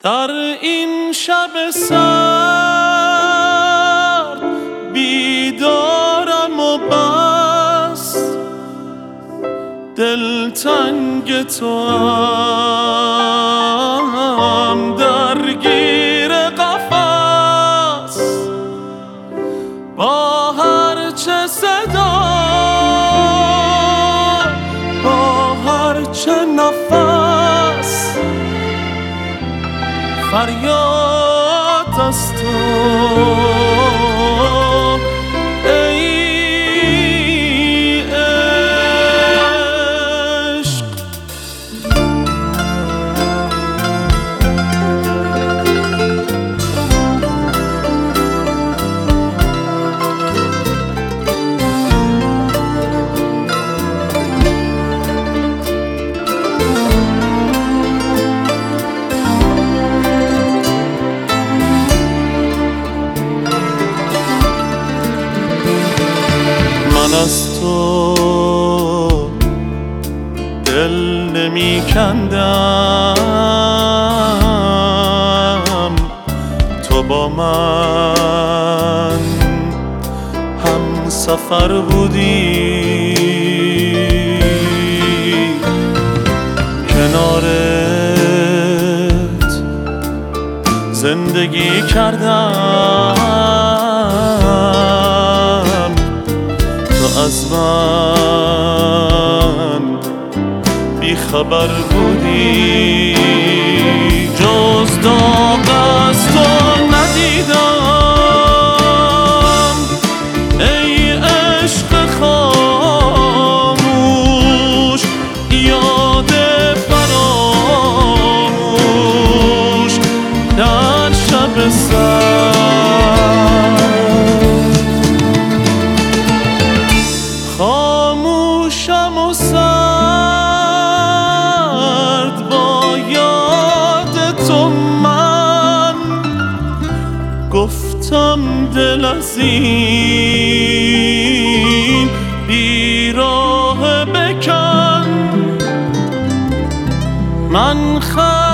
در این شب سرد بیدارم و بس دلتنگ تو هم درگیر قفس با هر چه صدا با هر چه نفس فریاد از تو ای عشق. من از تو دل نمی کندم، تو با من هم سفر بودی، کنارت زندگی کردم، از من بی خبر بودی، جز داغ از تو ندیدم ای عشق خاموش، یاد فراموش در شب سرد. خاموشم و سرد با یاد تو من گفتم دل از این بیراه بکن، من